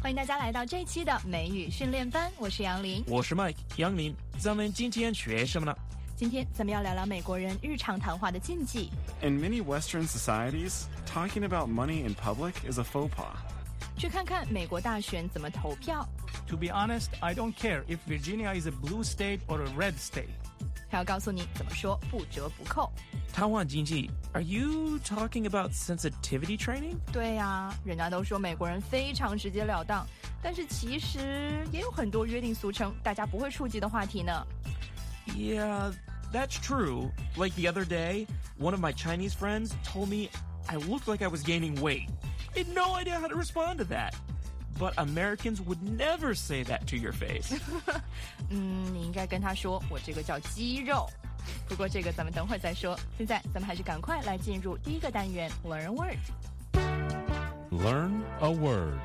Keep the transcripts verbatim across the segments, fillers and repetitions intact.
欢迎大家来到这一期的美语训练班，我是杨林， 我是 Mike 杨林。咱们今天学什么呢？ 今天咱们要聊聊美国人日常谈话的禁忌。 In many Western societies, talking about money in public is a faux pas. 去看看美国大选怎么投票。 To be honest, I don't care if Virginia is a blue state or a red state. 还要告诉你怎么说不折不扣。 谈话禁忌 Are you talking about sensitivity training? 对啊，人家都说美国人非常直截了当，但是其实也有很多约定俗成大家不会触及的话题呢。 Yeah, that's true. Like the other day, one of my Chinese friends told me I looked like I was gaining weight. I had no idea how to respond to that. But Americans would never say that to your face. 嗯，你应该跟他说我这个叫肌肉。不过这个咱们等会儿再说。现在咱们还是赶快来进入第一个单元 Learn a Word. Learn a word.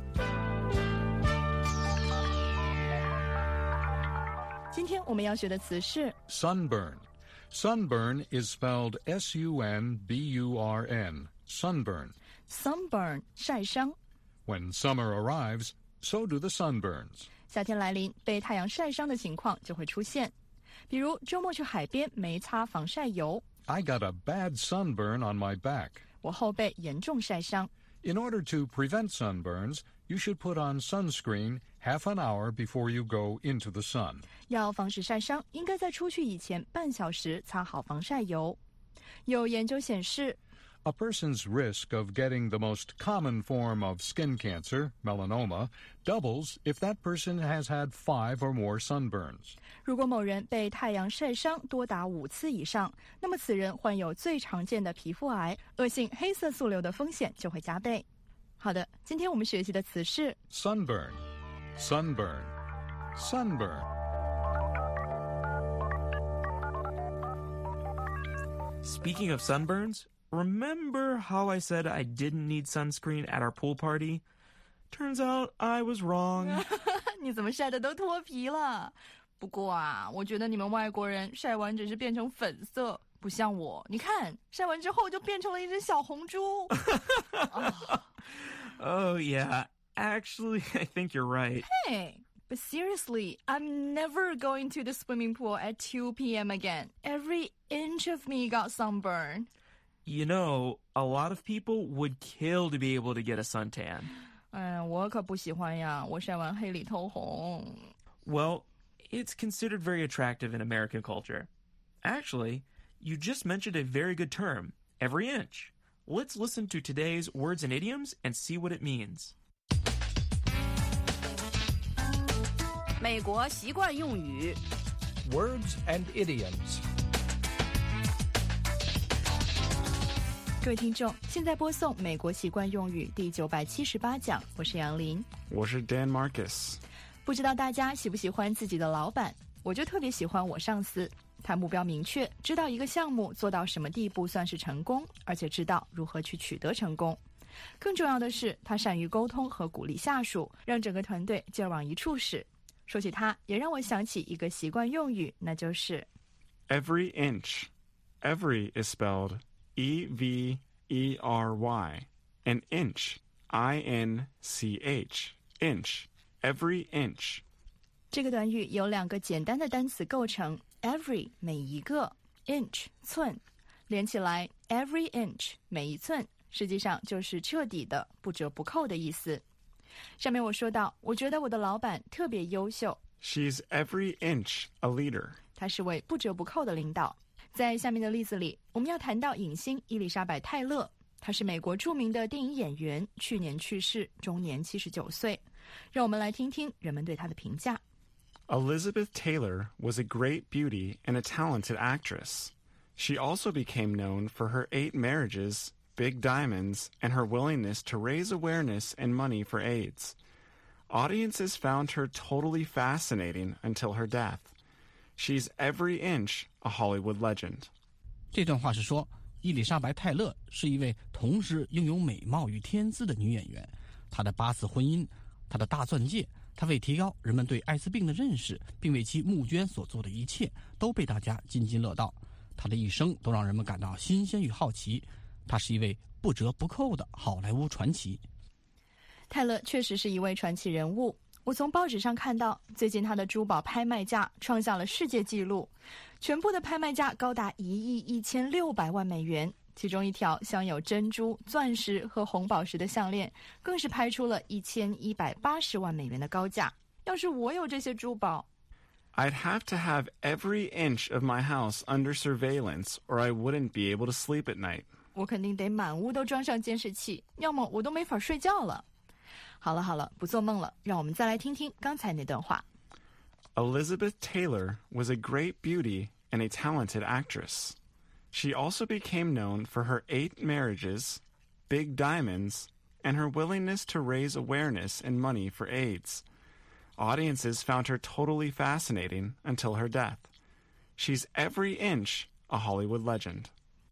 今天我们要学的词是 Sunburn. Sunburn is spelled S U N B U R N. Sunburn. sunburn 晒伤。 When summer arrives, so do the sunburns. 夏天来临，被太阳晒伤的情况就会出现。比如周末去海边没擦防晒油， I got a bad sunburn on my back. 我后背严重晒伤。 In order to prevent sunburns, you should put on sunscreen half an hour before you go into the sun. 要防止晒伤，应该在出去以前半小时擦好防晒油。有研究显示， A person's risk of getting the most common form of skin cancer, melanoma, doubles if that person has had five or more sunburns. 如果某人被太阳晒伤多达五次以上，那么此人患有最常见的皮肤癌、恶性黑色素瘤的风险就会加倍。好的，今天我们学习的词是 Sunburn. Sunburn. Sunburn. Speaking of sunburns, remember how I said I didn't need sunscreen at our pool party? Turns out I was wrong. 你怎么晒的都脱皮了？不过啊，我觉得你们外国人晒完只是变成粉色，不像我，你看晒完之后就变成了一只小红猪。oh. Oh, yeah. Actually, I think you're right. Hey, but seriously, I'm never going to the swimming pool at two p.m. again. Every inch of me got sunburned. You know, a lot of people would kill to be able to get a suntan. 哎，我可不喜欢呀，我晒完黑里透红。 Well, it's considered very attractive in American culture. Actually, you just mentioned a very good term, every inch. Let's listen to today's words and idioms and see what it means. 美国习惯用语 Words and idioms. 各位听众，现在播送美国习惯用语第九百七十八讲，我是杨林。 我是 Dan Marcus. 不知道大家喜不喜欢自己的老板？我就特别喜欢我上司，他目标明确，知道一个项目做到什么地步算是成功，而且知道如何去取得成功。更重要的是，他善于沟通和鼓励下属，让整个团队劲儿往一处使。说起他，也让我想起一个习惯用语，那就是 Every inch. Every is spelled E V E R Y. An inch. I N C H. Inch. Every inch. 这个短语由两个简单的单词构成 every 每一个 inch 寸，连起来 every inch 每一寸，实际上就是彻底的不折不扣的意思。上面我说到，我觉得我的老板特别优秀， She's every inch a leader. 他是位不折不扣的领导。在下面的例子里，我们要谈到影星伊丽莎白·泰勒，她是美国著名的电影演员，去年去世，终年七十九岁。让我们来听听人们对她的评价。 Elizabeth Taylor was a great beauty and a talented actress. She also became known for her eight marriages, big diamonds, and her willingness to raise awareness and money for AIDS. Audiences found her totally fascinating until her death. She's every inch a Hollywood legend. 这段话是说，伊丽莎白·泰勒是一位同时拥有美貌与天资的女演员。她的八次婚姻，她的大钻戒，她为提高人们对艾滋病的认识，并为其募捐所做的一切，都被大家津津乐道。她的一生都让人们感到新鲜与好奇。她是一位不折不扣的好莱坞传奇。 泰勒确实是一位传奇人物。我从报纸上看到，最近他的珠宝拍卖价创下了世界纪录，全部的拍卖价高达一亿一千六百万美元。其中一条镶有珍珠、钻石和红宝石的项链，更是拍出了一千一百八十万美元的高价。要是我有这些珠宝， I'd have to have every inch of my house under surveillance, or I wouldn't be able to sleep at night. 我肯定得满屋都装上监视器，要么我都没法睡觉了。好了好了，不做梦了，让我们再来听听刚才那段话。 Elizabeth Taylor was a great beauty and a talented actress. She also became known for her eight marriages, big diamonds, and her willingness to raise awareness and money for AIDS. Audiences found her totally fascinating until her death. She's every inch a Hollywood legend.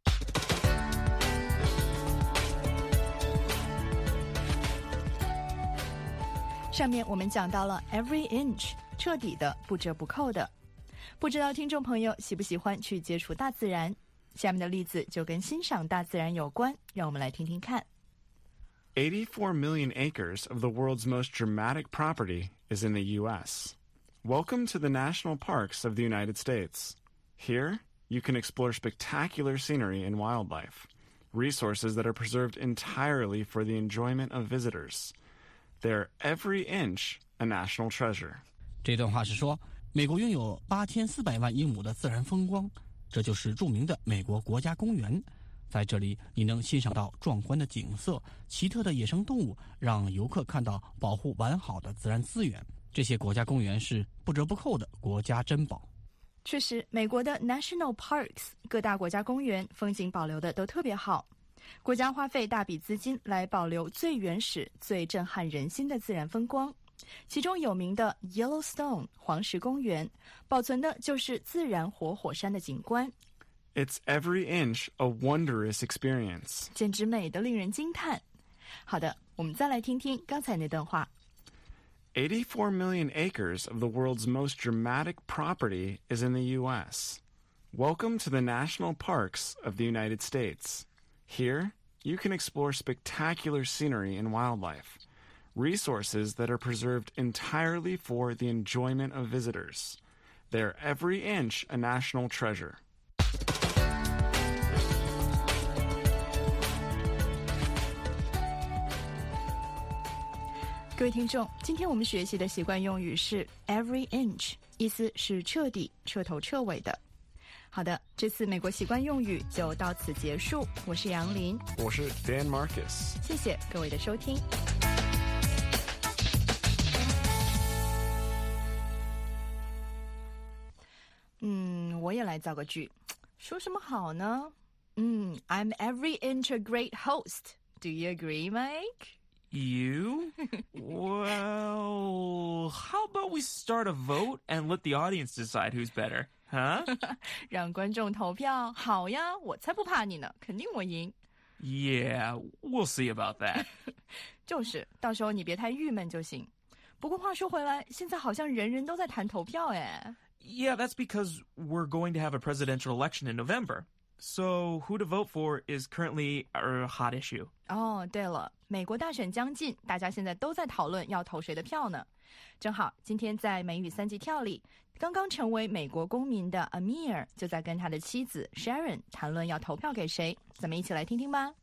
上面我们讲到了 every inch， 彻底的，不折不扣的。不知道听众朋友喜不喜欢去接触大自然？下面的例子就跟欣赏大自然有关，让我们来听听看。eighty-four million acres of the world's most dramatic property is in the U S. Welcome to the national parks of the United States. Here, you can explore spectacular scenery and wildlife, resources that are preserved entirely for the enjoyment of visitors. They're every inch a national treasure. 这段话是说，美国拥有八千四百万英亩的自然风光，这就是著名的美国国家公园。在这里，你能欣赏到壮观的景色、奇特的野生动物，让游客看到保护完好的自然资源。这些国家公园是不折不扣的国家珍宝。 确实，美国的 National Parks 各大国家公园风景保留的都特别好。国家花费大笔资金来保留最原始、最震撼人心的自然风光。其中有名的 Yellowstone 黄石公园，保存的就是自然活火山的景观。 It's every inch a wondrous experience. 简直美得令人惊叹。好的，我们再来听听刚才那段话。 eighty-four million acres of the world's most dramatic property is in the U S. Welcome to the national parks of the United States. Here, you can explore spectacular scenery and wildlife, resources that are preserved entirely for the enjoyment of visitors. They're every inch a national treasure. 各位听众，今天我们学习的习惯用语是 every inch， 意思是彻底、彻头彻尾的。好的，这次美国习惯用语就到此结束。我是杨林， 我是 Dan Marcus。 谢谢各位的收听。嗯，我也来造个句，说什么好呢？嗯 ，I'm every inch a great host. Do you agree, Mike? You? Well, how about we start a vote and let the audience decide who's better, huh? 让观众投票，好呀，我才不怕你呢，肯定我赢。 Yeah, we'll see about that. 就是，到时候你别太郁闷就行。不过话说回来，现在好像人人都在谈投票哎。 Yeah, that's because we're going to have a presidential election in November. So who to vote for is currently a hot issue. 哦，对了，美国大选将近，大家现在都在讨论要投谁的票呢。正好今天在美语三级跳里，刚刚成为美国公民的 Amir 就在跟他的妻子 Sharon 谈论要投票给谁，咱们一起来听听吧。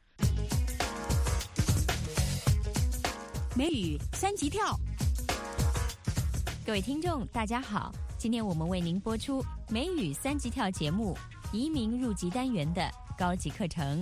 美语三级跳，各位听众大家好，今天我们为您播出美语三级跳节目移民入籍单元的高级课程。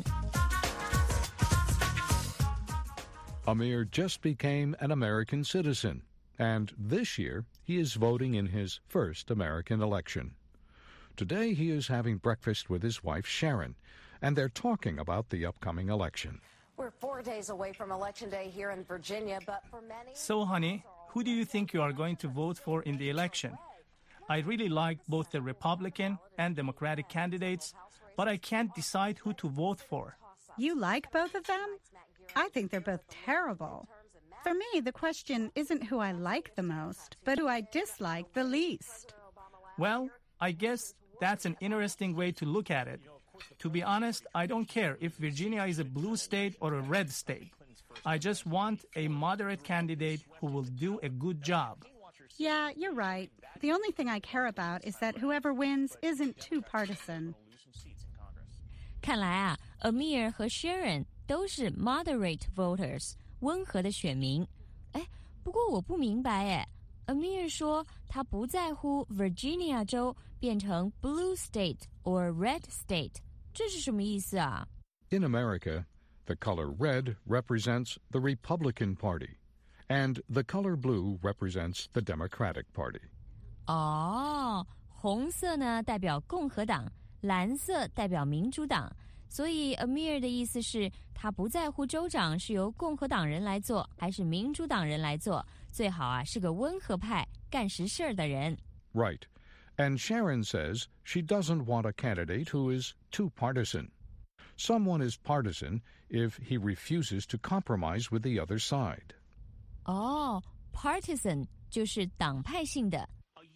Amir just became an American citizen, and this year he is voting in his first American election. Today he is having breakfast with his wife Sharon, and they're talking about the upcoming election. We're four days away from Election Day here in Virginia, but for many... So, honey, who do you think you are going to vote for in the election? I really like both the Republican and Democratic candidates, but I can't decide who to vote for. You like both of them? I think they're both terrible. For me, the question isn't who I like the most, but who I dislike the least. Well, I guess that's an interesting way to look at it. To be honest, I don't care if Virginia is a blue state or a red state. I just want a moderate candidate who will do a good job. Yeah, you're right. The only thing I care about is that whoever wins isn't too partisan. 看来啊 Amir 和 Sharon 都是 moderate voters 温和的选民。哎，不过我不明白哎 Amir 说他不在乎 Virginia 州变成 blue state or red state 这是什么意思啊？ In America, the color red represents the Republican Party, and the color blue represents the Democratic Party. 哦，红色呢代表共和党，蓝色代表民主党，所以 Amir 的意思是他不在乎州长是由共和党人来做还是民主党人来做，最好啊是个温和派干实事的人。 Right. And Sharon says she doesn't want a candidate who is too partisan. Someone is partisan if he refuses to compromise with the other side. 哦 partisan 就是党派性的。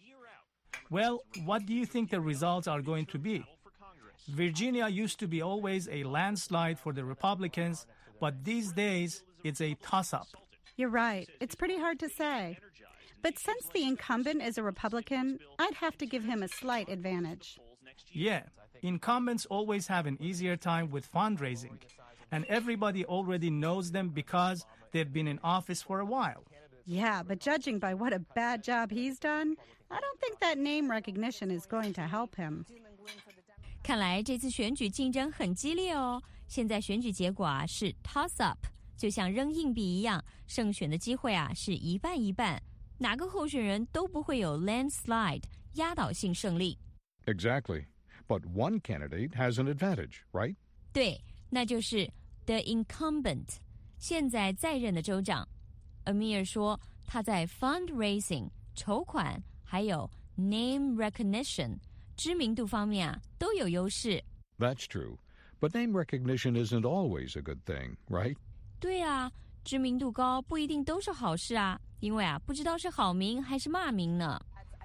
Well, what do you think the results are going to be? Virginia used to be always a landslide for the Republicans, but these days it's a toss-up. You're right. It's pretty hard to say. But since the incumbent is a Republican, I'd have to give him a slight advantage. Yeah, incumbents always have an easier time with fundraising, and everybody already knows them because they've been in office for a while. Yeah, but judging by what a bad job he's done, I don't think that name recognition is going to help him. 看来这次选举竞争很激烈哦。现在选举结果啊是 toss up， 就像扔硬币一样，胜选的机会啊是一半一半。哪个候选人都不会有 landslide 压倒性胜利。 Exactly. But one candidate has an advantage, right? 对，那就是 the incumbent 现在在任的州长。 Amir 说他在 fundraising 筹款还有 name recognition 知名度方面啊都有优势。 That's true. But name recognition isn't always a good thing, right? 对啊，知名度高不一定都是好事啊，因为啊不知道是好名还是骂名呢。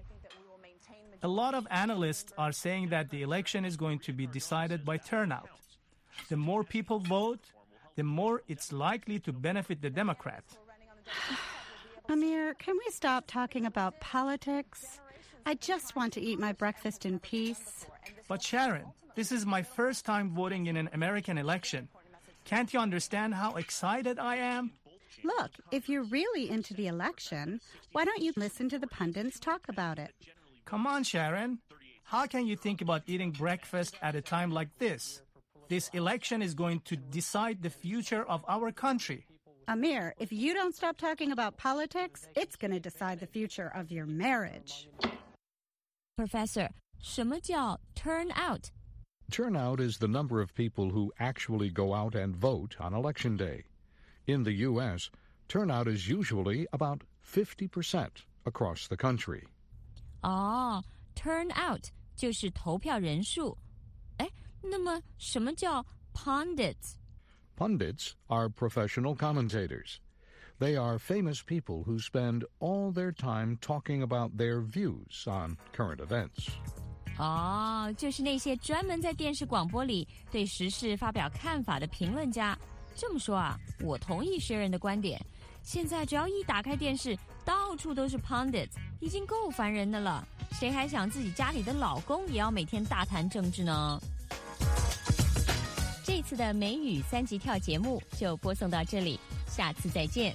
A lot of analysts are saying that the election is going to be decided by turnout. The more people vote, the more it's likely to benefit the Democrat. Amir, can we stop talking about politics? I just want to eat my breakfast in peace. But Sharon, this is my first time voting in an American election. Can't you understand how excited I am? Look, if you're really into the election, why don't you listen to the pundits talk about it? Come on, Sharon. How can you think about eating breakfast at a time like this? This election is going to decide the future of our country. Amir, if you don't stop talking about politics, it's going to decide the future of your marriage. Professor, 什么叫 turn out? Turnout is the number of people who actually go out and vote on Election Day. In the U S, turnout is usually about fifty percent across the country. 哦 turn out 就是投票人数。哎，那么什么叫 pundits? Pundits are professional commentators. They are famous people who spend all their time talking about their views on current events. 哦，就是那些专门在电视广播里对时事发表看法的评论家。这么说啊，我同意Sharon的观点。现在只要一打开电视，到处都是 pundits， 已经够烦人的了。谁还想自己家里的老公也要每天大谈政治呢？这次的美语三级跳节目就播送到这里，下次再见。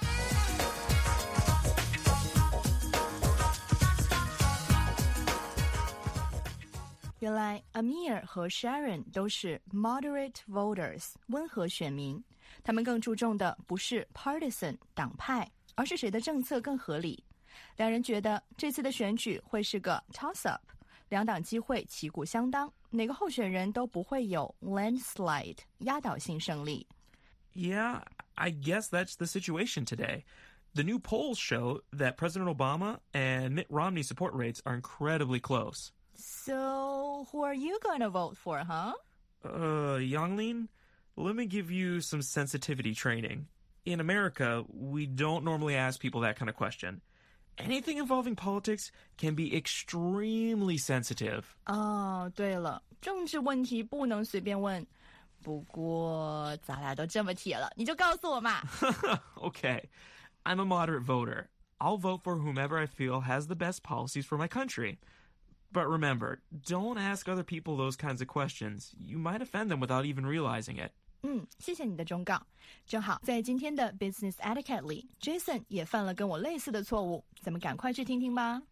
原来 Amir 和 Sharon 都是 moderate voters 温和选民，他们更注重的不是 partisan 党派，而是谁的政策更合理。两人觉得这次的选举会是个 toss-up， 两党机会旗鼓相当，哪个候选人都不会有 landslide 压倒性胜利。 Yeah, I guess that's the situation today. The new polls show that President Obama and Mitt Romney support rates are incredibly close. So, who are you going to vote for, huh? Uh, Youngling, let me give you some sensitivity training. In America, we don't normally ask people that kind of question. Anything involving politics can be extremely sensitive. 哦，对了，政治问题不能随便问。 不过咱俩都这么铁了，你就告诉我嘛。 Okay, I'm a moderate voter. I'll vote for whomever I feel has the best policies for my country. But remember, don't ask other people those kinds of questions. You might offend them without even realizing it. 嗯，谢谢你的忠告。正好在今天的 Business Etiquette 里 ，Jason 也犯了跟我类似的错误，咱们赶快去听听吧。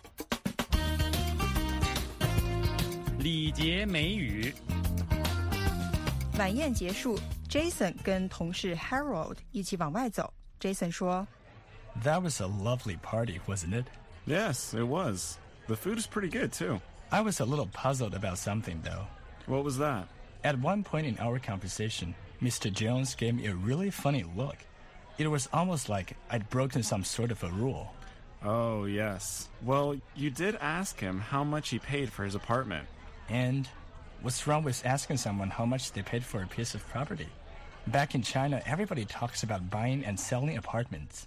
礼节美语。 晚宴结束 ，Jason 跟同事 Harold 一起往外走。Jason 说 ：“That was a lovely party, wasn't it?” Yes, it was. The food is pretty good, too. I was a little puzzled about something, though. What was that? At one point in our conversation, Mister Jones gave me a really funny look. It was almost like I'd broken some sort of a rule. Oh, yes. Well, you did ask him how much he paid for his apartment. And what's wrong with asking someone how much they paid for a piece of property? Back in China, everybody talks about buying and selling apartments.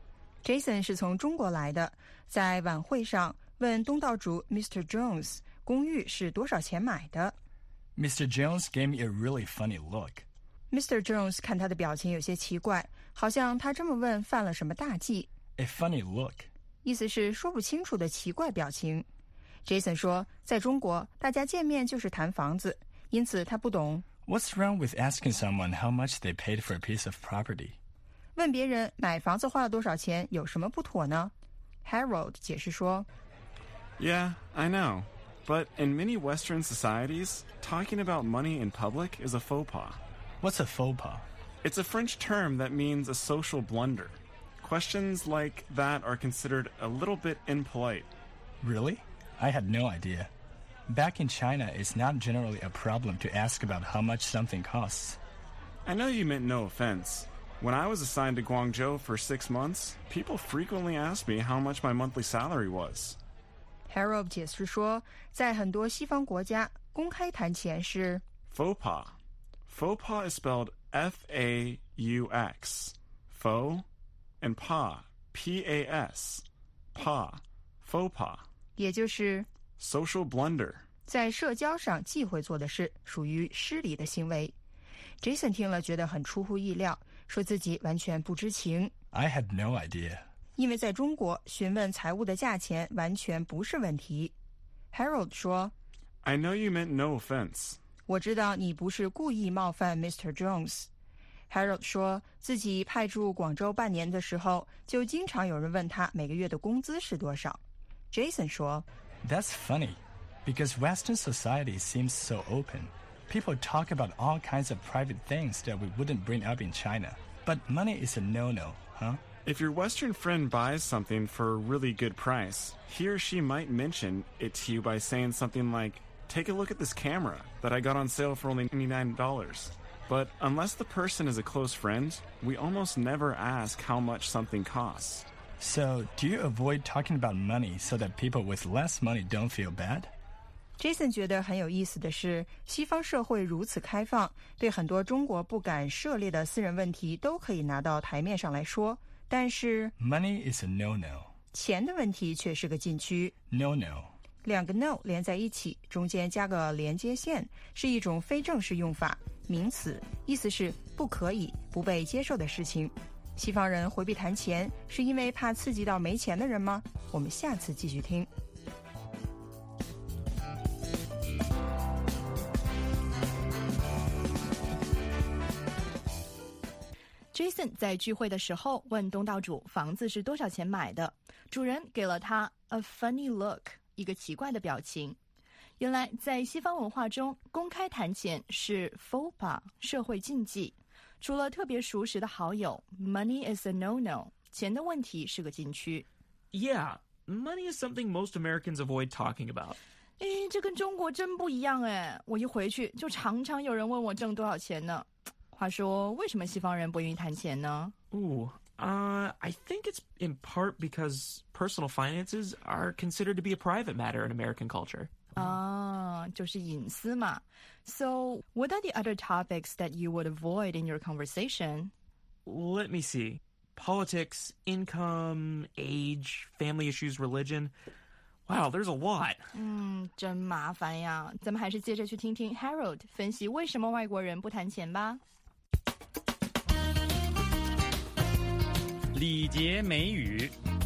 Jason 是从中国来的，在晚会上问东道主 Mister Jones 公寓是多少钱买的。 Mister Jones gave me a really funny look. Mister Jones 看他的表情有些奇怪，好像他这么问犯了什么大忌。 A funny look. 意思是说不清楚的奇怪表情。Jason 说，在中国，大家见面就是谈房子，因此他不懂。 What's wrong with asking someone how much they paid for a piece of property? 问别人买房子花了多少钱有什么不妥呢？ Harold 解释说 Yeah, I know. But in many Western societies, talking about money in public is a faux pas. What's a faux pas? It's a French term that means a social blunder. Questions like that are considered a little bit impolite. Really? I had no idea. Back in China, it's not generally a problem to ask about how much something costs. I know you meant no offense. When I was assigned to Guangzhou for six months, people frequently asked me how much my monthly salary was. Harold 解释说，在很多西方国家，公开谈钱是 faux pas. Faux pas is spelled F A U X. Faux and pas. P A S. Pa. Faux pas. 也就是 social blunder. 在社交上忌讳做的事，属于失礼的行为。Jason 听了觉得很出乎意料，说自己完全不知情。 I had no idea. 因为在中国，询问财物的价钱完全不是问题。Harold 说 I know you meant no offense. 我知道你不是故意冒犯 Mister Jones。Harold 说自己派驻广州半年的时候，就经常有人问他每个月的工资是多少。Jason 说 That's funny, because Western society seems so open. People talk about all kinds of private things that we wouldn't bring up in China. But money is a no-no, huh? If your Western friend buys something for a really good price, he or she might mention it to you by saying something like, take a look at this camera that I got on sale for only ninety-nine dollars. But unless the person is a close friend, we almost never ask how much something costs. So, do you avoid talking about money so that people with less money don't feel bad? Jason 觉得很有意思的是，西方社会如此开放，对很多中国不敢涉猎的私人问题都可以拿到台面上来说，但是 Money is a no-no. 钱的问题却是个禁区。 No-no. 两个 no 连在一起，中间加个连接线，是一种非正式用法，名词，意思是不可以、不被接受的事情。西方人回避谈钱，是因为怕刺激到没钱的人吗？我们下次继续听。 Jason 在聚会的时候问东道主房子是多少钱买的，主人给了他 a funny look， 一个奇怪的表情。原来在西方文化中，公开谈钱是 faux pas， 社会禁忌。除了特别熟识的好友 ，money is a no-no， 钱的问题是个禁区。 Yeah, money is something most Americans avoid talking about. 诶，这跟中国真不一样诶，我一回去就常常有人问我挣多少钱呢。话说，为什么西方人不愿意谈钱呢？ Ooh, uh, I think it's in part because personal finances are considered to be a private matter in American culture. 啊，就是隐私嘛。So, what are the other topics that you would avoid in your conversation? Let me see. Politics, income, age, family issues, religion. Wow, there's a lot. 嗯，真麻烦呀。咱们还是接着去听听 Harold 分析为什么外国人不谈钱吧。 礼节美语。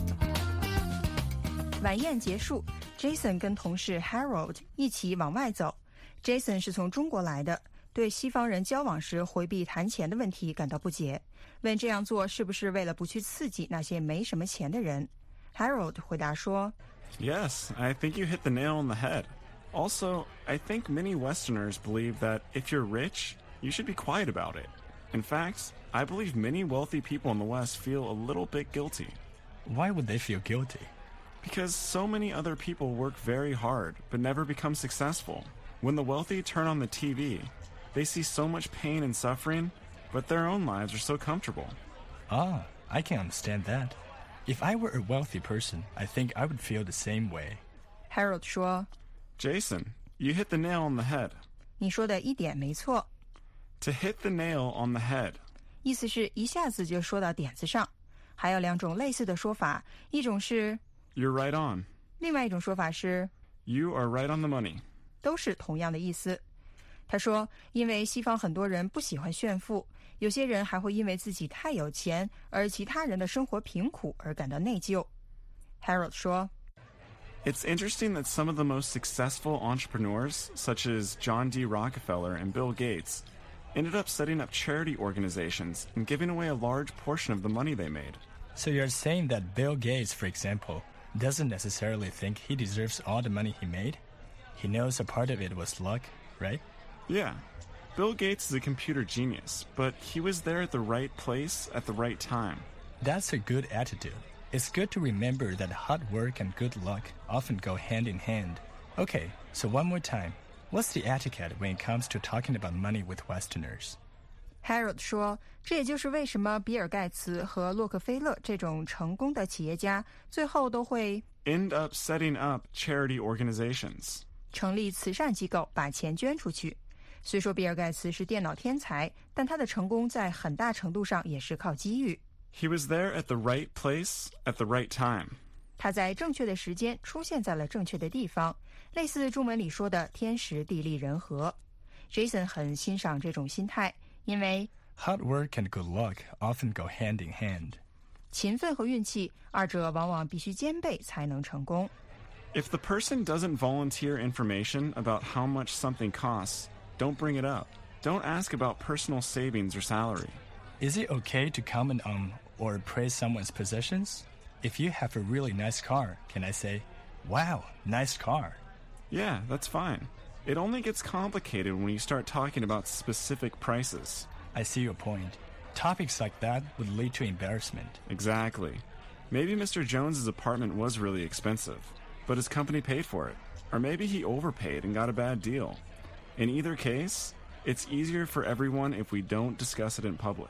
晚宴结束 ，Jason 跟同事 Harold 一起往外走。Jason 是从中国来的，对西方人交往时回避谈钱的问题感到不解，问这样做是不是为了不去刺激那些没什么钱的人。Harold 回答说 Yes, I think you hit the nail on the head. Also, I think many Westerners believe that if you're rich, you should be quiet about it. In fact, I believe many wealthy people in the West feel a little bit guilty. Why would they feel guilty? Because so many other people work very hard but never become successful. When the wealthy turn on the T V, they see so much pain and suffering, but their own lives are so comfortable. Ah, I can understand that. If I were a wealthy person, I think I would feel the same way. Harold 说 Jason, you hit the nail on the head. 你说的一点没错。 To hit the nail on the head. 意思是一下子就说到点子上。还有两种类似的说法，一种是 You're right on. 另外一种说法是 You are right on the money. 都是同样的意思。他说，因为西方很多人不喜欢炫富，有些人还会因为自己太有钱，而其他人的生活贫苦而感到内疚。Harold 说 It's interesting that some of the most successful entrepreneurs, such as John D. Rockefeller and Bill Gates, ended up setting up charity organizations and giving away a large portion of the money they made. So you're saying that Bill Gates, for example, doesn't necessarily think he deserves all the money he made? He knows a part of it was luck, right? Yeah. Bill Gates is a computer genius, but he was there at the right place at the right time. That's a good attitude. It's good to remember that hard work and good luck often go hand in hand. Okay, so one more time. What's the etiquette when it comes to talking about money with Westerners? Harold 说，这也就是为什么比尔盖茨和洛克菲勒这种成功的企业家最后都会 end up setting up charity organizations. 成立慈善机构，把钱捐出去。虽说比尔盖茨是电脑天才，但他的成功在很大程度上也是靠机遇。 He was there at the right place at the right time. 他在正确的时间出现在了正确的地方，类似中文里说的天时地利人和。Jason 很欣赏这种心态，因为 hard work and good luck often go hand in hand. 勤奋和运气二者往往必须兼备才能成功。 If the person doesn't volunteer information about how much something costs, don't bring it up. Don't ask about personal savings or salary. Is it okay to comment on or praise someone's possessions? If you have a really nice car, can I say, wow, nice car? Yeah, that's fine. It only gets complicated when you start talking about specific prices. I see your point. Topics like that would lead to embarrassment. Exactly. Maybe Mister Jones's apartment was really expensive, but his company paid for it. Or maybe he overpaid and got a bad deal. In either case, it's easier for everyone if we don't discuss it in public.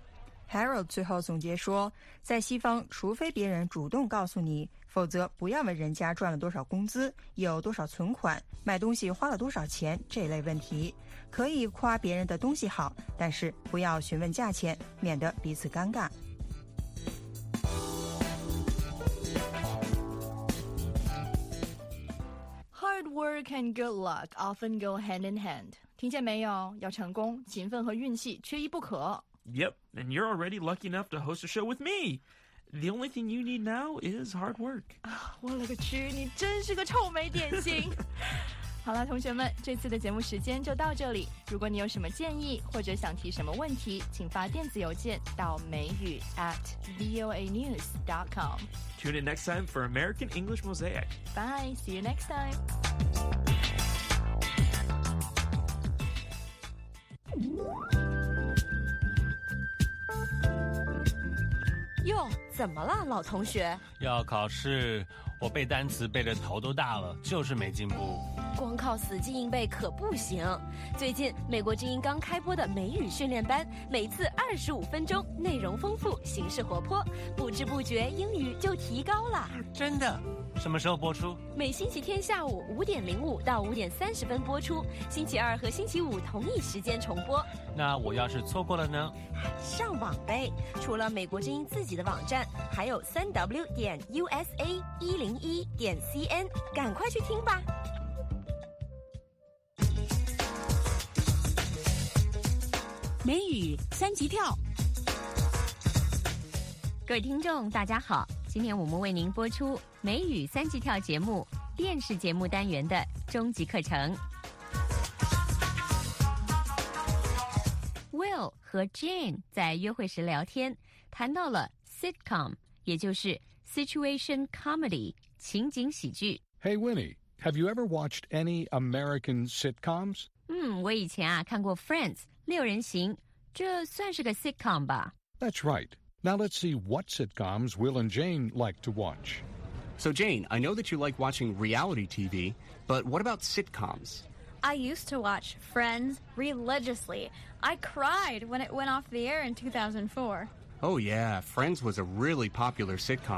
Harold 最后总结说，在西方，除非别人主动告诉你，否则不要问人家赚了多少工资，有多少存款，买东西花了多少钱这类问题。可以夸别人的东西好，但是不要询问价钱，免得彼此尴尬。 Hard work and good luck often go hand in hand. 听见没有？要成功，勤奋和运气缺一不可。 Yep, and you're already lucky enough to host a show with me. The only thing you need now is hard work. 我勒个去，你真是个臭美典型。好了，同学们，这次的节目时间就到这里。如果你有什么建议或者想提什么问题，请发电子邮件到美语 at voa news dot com. Tune in next time for American English Mosaic. Bye. See you next time. 哟，怎么了，老同学？ 要考试，我背单词背得头都大了，就是没进步。 光靠死记硬背可不行。最近美国之音刚开播的美语训练班，每次二十五分钟，内容丰富，形式活泼，不知不觉英语就提高了。 真的？什么时候播出？ 每星期天下午五点零五到五点三十分播出，星期二和星期五同一时间重播。 那我要是错过了呢？ 上网呗！除了美国之音自己的网站，还有三 w 点 u s a 一零一点 c n， 赶快去听吧。 美语三级跳， 各位听众，大家好。今天我们为您播出美语三级跳节目电视节目单元的终极课程。Will 和 Jane 在约会时聊天，谈到了 sitcom， 也就是 situation comedy 情景喜剧。 Hey Winnie, have you ever watched any American sitcoms? 嗯，我以前啊看过 Friends 六人行，这算是个 sitcom 吧？ That's right. Now let's see what sitcoms Will and Jane like to watch. So Jane, I know that you like watching reality T V, but what about sitcoms? I used to watch Friends religiously. I cried when it went off the air in two thousand four. Oh yeah, Friends was a really popular sitcom.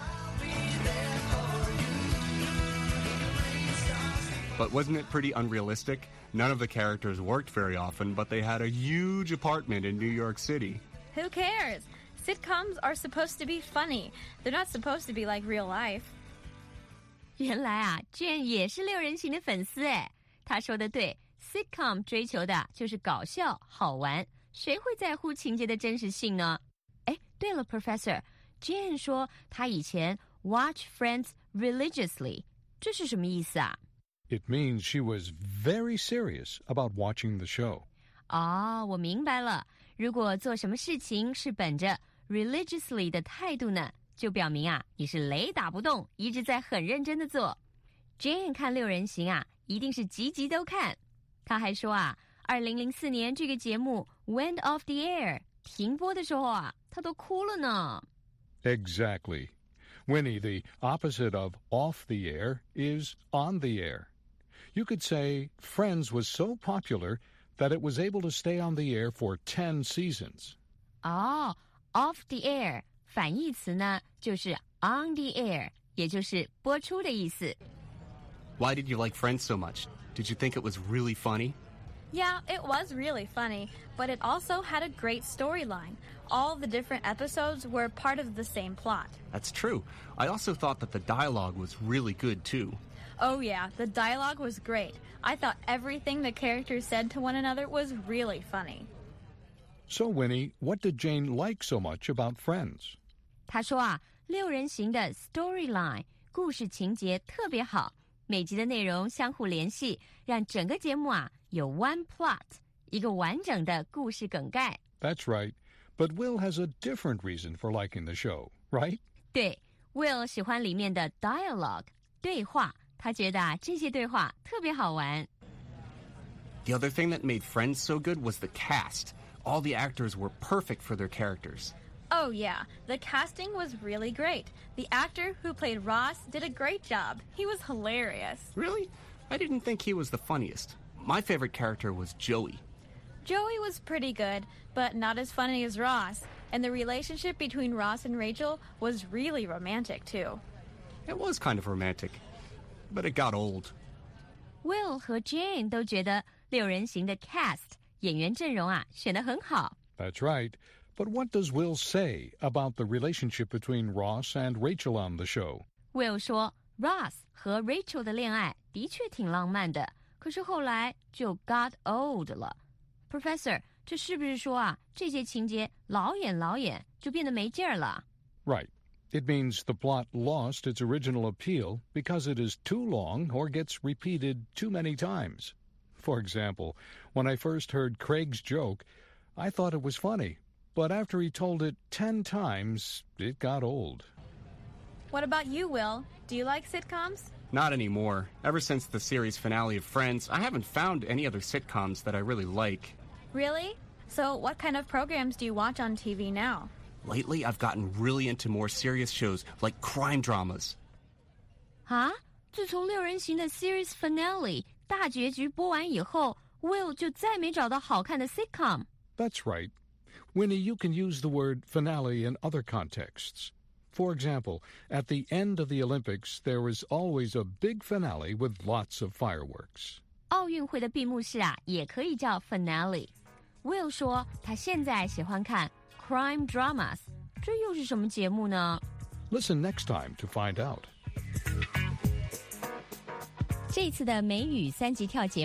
But wasn't it pretty unrealistic? None of the characters worked very often, but they had a huge apartment in New York City. Who cares? Sitcoms are supposed to be funny. They're not supposed to be like real life. 原来啊 Jane 也是六人行的粉丝哎，她说的对 ，sitcom 追求的就是搞笑好玩，谁会在乎情节的真实性呢？哎，对了 ，Professor， Jane 说她以前 watch Friends religiously， 这是什么意思啊？ It means she was very serious about watching the show. 哦，我明白了。如果做什么事情是本着 religiously 的态度呢，就表明啊，你是雷打不动，一直在很认真的做。Jane 看六人行啊，一定是集集都看。他还说啊，二零零四年这个节目 went off the air 停播的时候啊，他都哭了呢。 Exactly. Winnie, the opposite of off the air is on the air. You could say Friends was so popular that it was able to stay on the air for ten seasons. 哦、oh, off the air 反义词呢就是 on the air， 也就是播出的意思。 Why did you like Friends so much? Did you think it was really funny? Yeah, it was really funny, but it also had a great storyline. All the different episodes were part of the same plot. That's true. I also thought that the dialogue was really good, too. Oh yeah, the dialogue was great. I thought everything the characters said to one another was really funny. So, Winnie, what did Jane like so much about Friends? 她说啊，六人行的 storyline 故事情节特别好，每集的内容相互联系，让整个节目啊有 one plot 一个完整的故事梗概。 That's right. But Will has a different reason for liking the show, right? 对 Will 喜欢里面的 dialogue 对话，他觉得啊这些对话特别好玩。 The other thing that made Friends so good was the cast. All the actors were perfect for their characters. Oh yeah, the casting was really great. The actor who played Ross did a great job. He was hilarious. Really? I didn't think he was the funniest. My favorite character was Joey. Joey was pretty good, but not as funny as Ross. And the relationship between Ross and Rachel was really romantic, too. It was kind of romantic, but it got old. Will 和 Jane 都觉得六人行的 cast 演员阵容啊选得很好。 That's right. But what does Will say about the relationship between Ross and Rachel on the show? Will 说 Ross 和 Rachel 的恋爱的确挺浪漫的，可是后来就 got old 了。 Professor， 这是不是说啊这些情节老演老演就变得没劲儿了？ Right. It means the plot lost its original appeal because it is too long or gets repeated too many times. For example, when I first heard Craig's joke, I thought it was funny, but after he told it ten times, it got old. What about you, Will? Do you like sitcoms? Not anymore. Ever since the series finale of Friends, I haven't found any other sitcoms that I really like. Really? So what kind of programs do you watch on T V now? Lately, I've gotten really into more serious shows like crime dramas. 啊， 自从六人行的 series finale 大结局播完以后 Will 就再没找到好看的 sitcom. That's right. Winnie, you can use the word finale in other contexts. For example, at the end of the Olympics, there was always a big finale with lots of fireworks. 奥运会的闭幕式啊，也可以叫 finale. Will 说他现在喜欢看 crime dramas. 这又是什么节目呢？ Listen next time to find out. 这次的美语三级跳节目